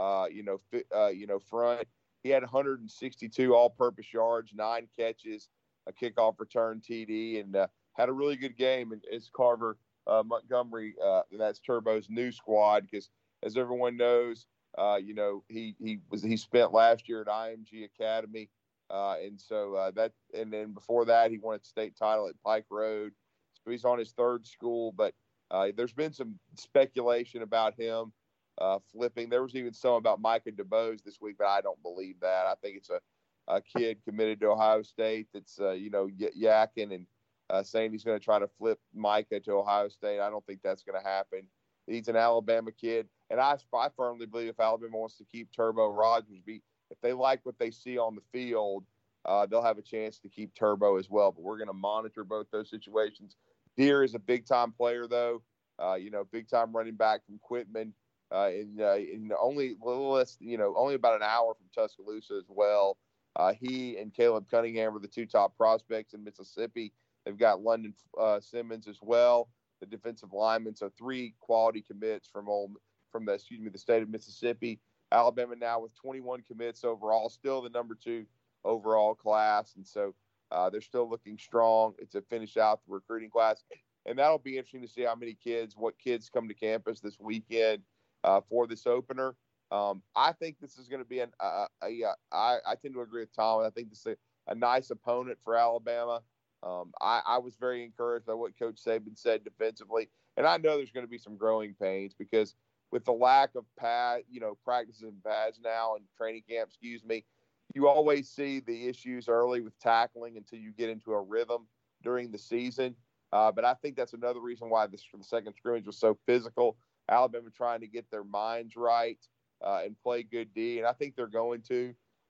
front. He had 162 all-purpose yards, 9 catches, a kickoff return TD, and had a really good game. And it's Carver Montgomery, and that's Turbo's new squad because, as everyone knows, he spent last year at IMG Academy, and then before that he won a state title at Pike Road. So he's on his third school, but there's been some speculation about him flipping. There was even some about Micah DeBose this week, but I don't believe that. I think it's a kid committed to Ohio State that's yakking and saying he's going to try to flip Micah to Ohio State. I don't think that's going to happen. He's an Alabama kid, and I firmly believe if Alabama wants to keep Turbo Rogers, if they like what they see on the field, they'll have a chance to keep Turbo as well. But we're going to monitor both those situations. Deere is a big-time player, though. Big-time running back from Quitman, and only about an hour from Tuscaloosa as well. He and Caleb Cunningham are the two top prospects in Mississippi. They've got London Simmons as well, the defensive lineman. So 3 quality commits from the state of Mississippi. Alabama now with 21 commits overall, still the number 2 overall class, and so they're still looking strong to finish out the recruiting class. And that'll be interesting to see what kids come to campus this weekend for this opener. I think this is going to be I tend to agree with Tom. I think this is a nice opponent for Alabama. I was very encouraged by what Coach Saban said defensively, and I know there's going to be some growing pains because with the lack of practices and pads now and training camp, you always see the issues early with tackling until you get into a rhythm during the season. But I think that's another reason why the second scrimmage was so physical. Alabama trying to get their minds right and play good D, and I think they're going to.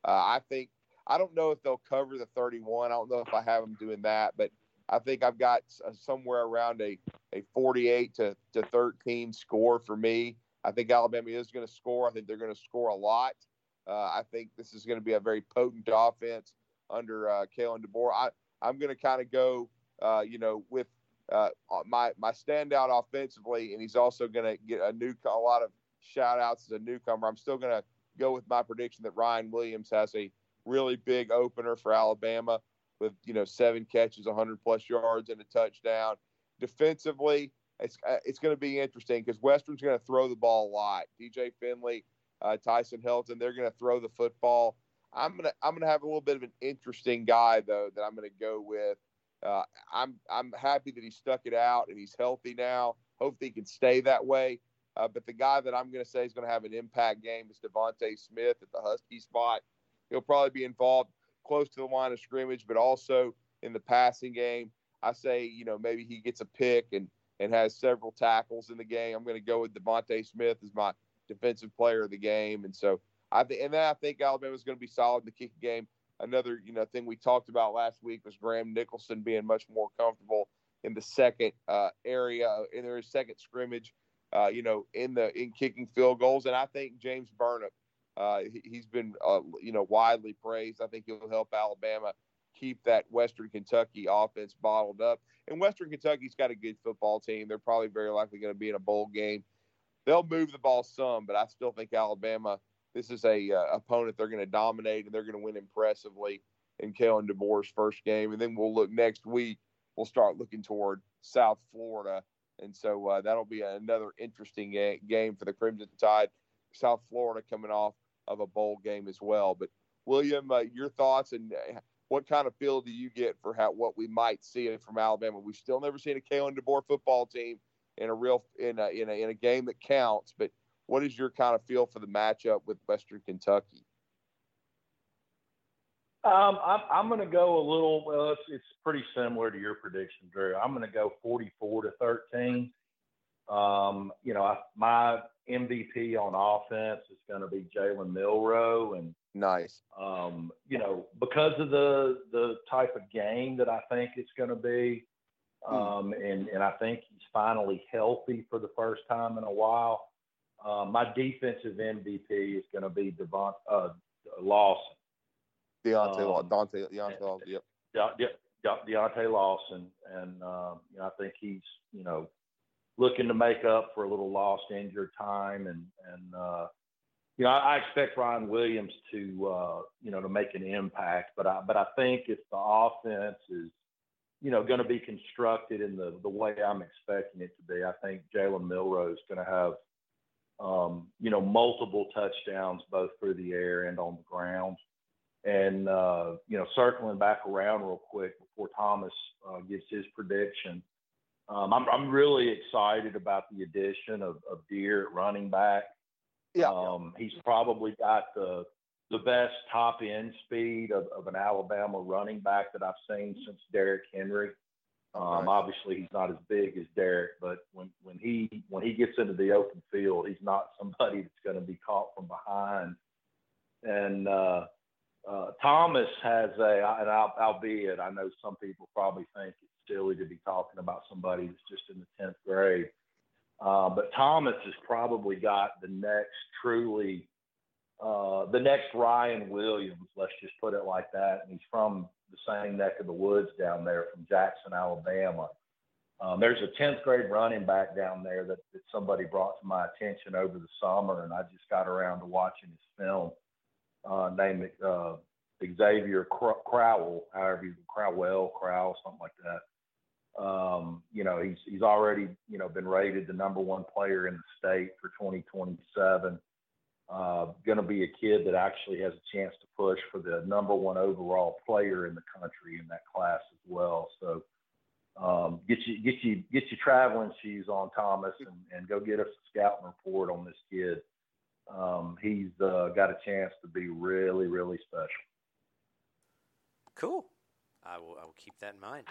I don't know if they'll cover the 31. I don't know if I have them doing that, but I think I've got somewhere around a 48 to 13 score for me. I think Alabama is going to score. I think they're going to score a lot. I think this is going to be a very potent offense under Kalen DeBoer. I'm going to kind of go, with my standout offensively, and he's also going to get a lot of shout outs as a newcomer. I'm still going to go with my prediction that Ryan Williams has a really big opener for Alabama with 7 catches, 100+ yards, and a touchdown. Defensively, it's going to be interesting because Western's going to throw the ball a lot. DJ Finley, Tyson Helton, they're going to throw the football. I'm gonna have a little bit of an interesting guy though that I'm going to go with. I'm happy that he stuck it out and he's healthy now. Hopefully he can stay that way. But the guy that I'm going to say is going to have an impact game is Devontae Smith at the Husky spot. He'll probably be involved close to the line of scrimmage, but also in the passing game. I say, maybe he gets a pick and has several tackles in the game. I'm going to go with Devontae Smith as my defensive player of the game. And so I think Alabama's going to be solid in the kicking game. Another, thing we talked about last week was Graham Nicholson being much more comfortable in the second area, in their second scrimmage, in kicking field goals. And I think James Burnip, he's been, widely praised. I think he'll help Alabama keep that Western Kentucky offense bottled up. And Western Kentucky's got a good football team. They're probably very likely going to be in a bowl game. They'll move the ball some, but I still think Alabama, this is a opponent they're going to dominate, and they're going to win impressively in Kalen DeBoer's first game. And then we'll look next week. We'll start looking toward South Florida. And so that'll be another interesting game for the Crimson Tide. South Florida coming off of a bowl game as well. But, William, your thoughts and what kind of feel do you get for what we might see from Alabama? We've still never seen a Kalen DeBoer football team in a game that counts. But what is your kind of feel for the matchup with Western Kentucky? I'm going to go a little. Well, it's pretty similar to your prediction, Drew. I'm going to go 44-13. My MVP on offense is going to be Jalen Milroe, and nice. Because of the type of game that I think it's going to be, and I think he's finally healthy for the first time in a while. My defensive MVP is going to be Lawson. Deontay Lawson, yep. Deontay Lawson, and I think he's looking to make up for a little lost injured time, and I expect Ryan Williams to make an impact, but I think if the offense is going to be constructed in the way I'm expecting it to be, I think Jalen Milroe is going to have multiple touchdowns both through the air and on the ground. And, circling back around real quick before Thomas gives his prediction, I'm really excited about the addition of Deere at running back. Yeah. He's probably got the best top end speed of an Alabama running back that I've seen since Derrick Henry. Obviously he's not as big as Derrick, but when he gets into the open field, he's not somebody that's going to be caught from behind. And Thomas has albeit I know some people probably think it's silly to be talking about somebody that's just in the 10th grade, but Thomas has probably got the next truly the next Ryan Williams, let's just put it like that. And he's from the same neck of the woods down there from Jackson, Alabama. There's a 10th grade running back down there that somebody brought to my attention over the summer, and I just got around to watching his film, named Xavier Crowell, Crowell, something like that. He's already, been rated the number one player in the state for 2027. Going to be a kid that actually has a chance to push for the number one overall player in the country in that class as well. So get your traveling shoes on, Thomas, and go get us a scouting report on this kid. He's got a chance to be really, really special. Cool. I will keep that in mind.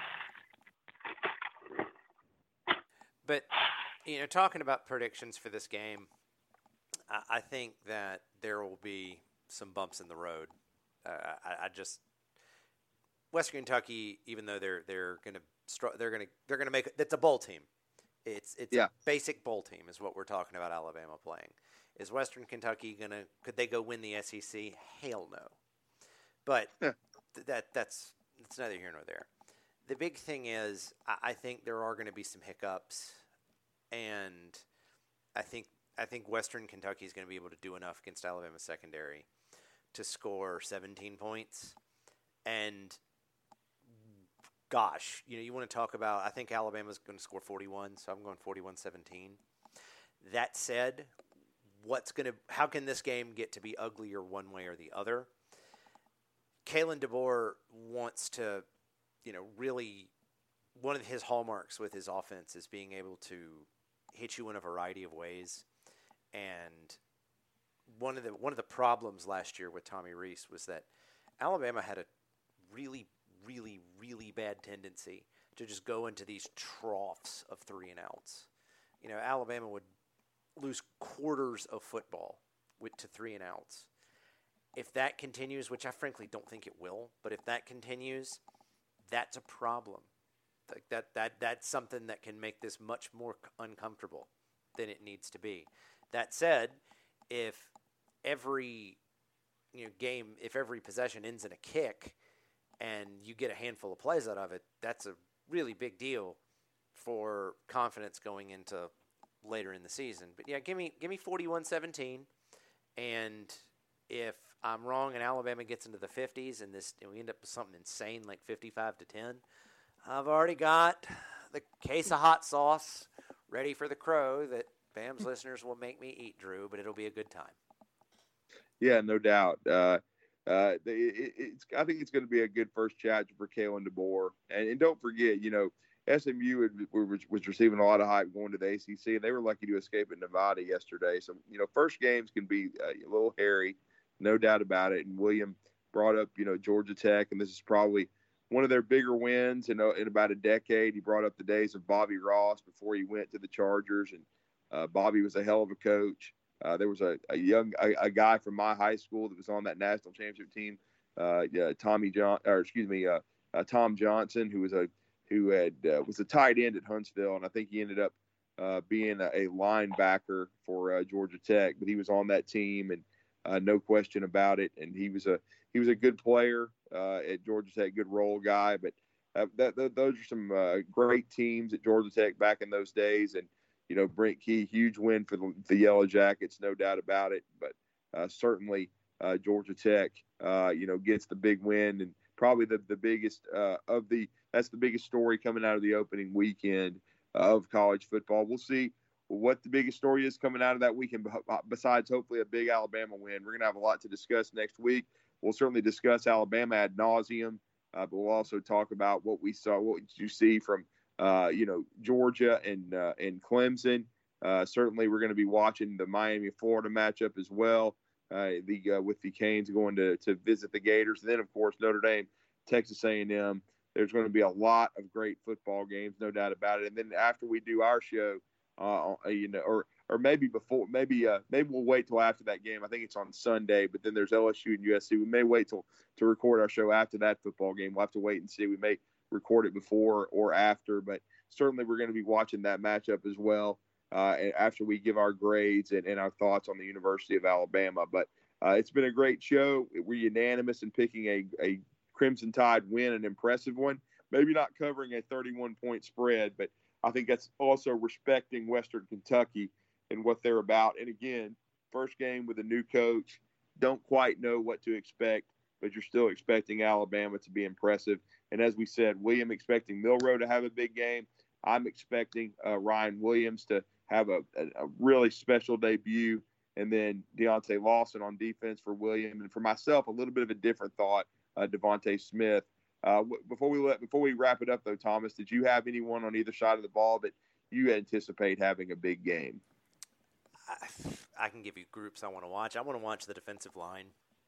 But, talking about predictions for this game, I think that there will be some bumps in the road. Western Kentucky, even though they're going to make it's a bowl team. It's a basic bowl team is what we're talking about. Alabama playing. Is Western Kentucky could they go win the SEC? Hell no. But that's neither here nor there. The big thing is I think there are going to be some hiccups, and I think Western Kentucky is going to be able to do enough against Alabama secondary to score 17 points. And gosh, you want to talk about, I think Alabama's going to score 41, so I'm going 41-17. That said, how can this game get to be uglier one way or the other? Kalen DeBoer wants to, really, one of his hallmarks with his offense is being able to hit you in a variety of ways. And one of the problems last year with Tommy Rees was that Alabama had a really, really, really bad tendency to just go into these troughs of 3 and outs. Alabama would lose quarters of football to 3 and outs. If that continues, which I frankly don't think it will, but if that continues, that's a problem. Like that's something that can make this much more uncomfortable than it needs to be. That said, if every game, if every possession ends in a kick, and you get a handful of plays out of it, that's a really big deal for confidence going into later in the season. But yeah, give me 41-17, and if I'm wrong and Alabama gets into the 50s and we end up with something insane like 55-10, I've already got the case of hot sauce ready for the crow that BAM's listeners will make me eat, Drew, but it'll be a good time. Yeah, no doubt. I think it's going to be a good first chapter for Kalen DeBoer. And don't forget, SMU was receiving a lot of hype going to the ACC, and they were lucky to escape at Nevada yesterday. So, first games can be a little hairy, no doubt about it. And William brought up, Georgia Tech, and this is probably one of their bigger wins in about a decade. He brought up the days of Bobby Ross before he went to the Chargers, and Bobby was a hell of a coach. There was a guy from my high school that was on that national championship team, Tom Johnson, who was a tight end at Huntsville, and I think he ended up being a linebacker for Georgia Tech. But he was on that team, and no question about it. And he was a good player at Georgia Tech, good role guy. But those are some great teams at Georgia Tech back in those days, and. Brent Key, huge win for the Yellow Jackets, no doubt about it. But certainly Georgia Tech, gets the big win, and probably the biggest that's the biggest story coming out of the opening weekend of college football. We'll see what the biggest story is coming out of that weekend, besides hopefully a big Alabama win. We're going to have a lot to discuss next week. We'll certainly discuss Alabama ad nauseum, but we'll also talk about what you see from Georgia and Clemson. Certainly, we're going to be watching the Miami-Florida matchup as well. With the Canes going to visit the Gators, and then of course Notre Dame, Texas A&M. There's going to be a lot of great football games, no doubt about it. And then after we do our show, or maybe before, maybe we'll wait till after that game. I think it's on Sunday, but then there's LSU and USC. We may wait to record our show after that football game. We'll have to wait and see. We may record it before or after, but certainly we're going to be watching that matchup as well after we give our grades and our thoughts on the University of Alabama. But It's been a great show. We're unanimous in picking a Crimson Tide win, an impressive one. Maybe not covering a 31-point spread, but I think that's also respecting Western Kentucky and what they're about. And again, first game with a new coach, don't quite know what to expect, but you're still expecting Alabama to be impressive. And as we said, William expecting Milroe to have a big game. I'm expecting Ryan Williams to have a really special debut. And then Deontay Lawson on defense for William. And for myself, a little bit of a different thought, Devontae Smith. Before we wrap it up, though, Thomas, did you have anyone on either side of the ball that you anticipate having a big game? I can give you groups I want to watch. I want to watch the defensive line.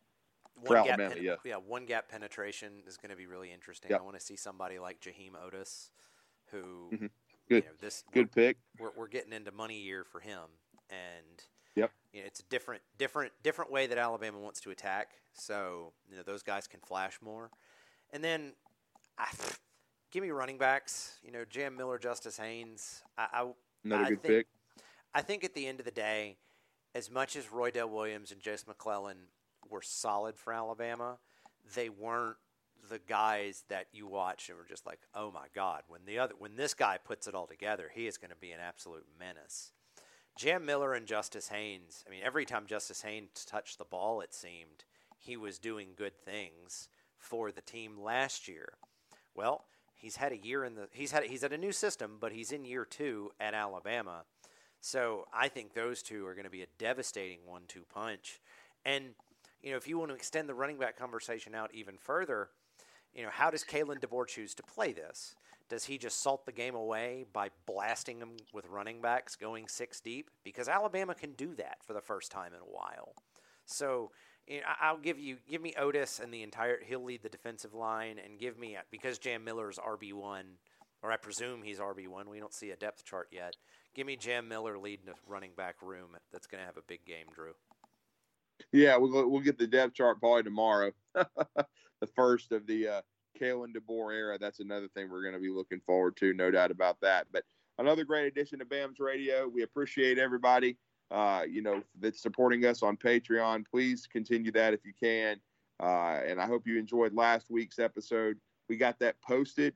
One gap penetration is going to be really interesting. I want to see somebody like Jaheim Otis, who good pick. We're getting into money year for him, and it's a different way that Alabama wants to attack. So those guys can flash more, and then give me running backs. Jam Miller, Justice Haynes. Another good pick. I think at the end of the day, as much as Roydell Williams and Jase McClellan were solid for Alabama, they weren't the guys that you watch and were just like, oh my God, when this guy puts it all together, he is going to be an absolute menace. Jam Miller and Justice Haynes, every time Justice Haynes touched the ball, it seemed he was doing good things for the team last year. Well, he's had a year he's at a new system, but he's in year 2 at Alabama. So I think those two are going to be a devastating 1-2 punch. And, if you want to extend the running back conversation out even further, how does Kalen DeBoer choose to play this? Does he just salt the game away by blasting them with running backs going 6 deep? Because Alabama can do that for the first time in a while. So I'll give me Otis and he'll lead the defensive line, and give me, because Jam Miller's RB1, or I presume he's RB1. We don't see a depth chart yet. Give me Jam Miller leading the running back room. That's going to have a big game, Drew. Yeah, we'll get the depth chart probably tomorrow. The first of the Kalen DeBoer era. That's another thing we're going to be looking forward to, no doubt about that. But another great edition of BAMS Radio. We appreciate everybody, that's supporting us on Patreon. Please continue that if you can. And I hope you enjoyed last week's episode. We got that posted,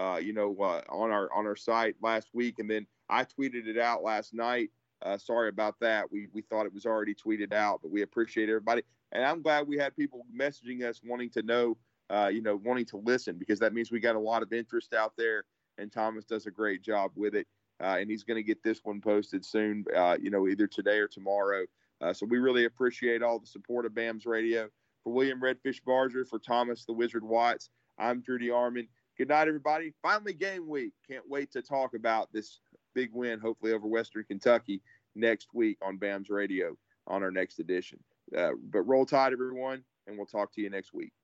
on our site last week, and then I tweeted it out last night. Sorry about that. We thought it was already tweeted out, but we appreciate everybody. And I'm glad we had people messaging us wanting to know, wanting to listen, because that means we got a lot of interest out there, and Thomas does a great job with it. And he's going to get this one posted soon, either today or tomorrow. So we really appreciate all the support of BAMS Radio. For William Redfish Barger, for Thomas the Wizard Watts, I'm Drew DeArmond. Good night, everybody. Finally game week. Can't wait to talk about this big win, hopefully over Western Kentucky, next week on BAMS Radio on our next edition. But roll tide, everyone, and we'll talk to you next week.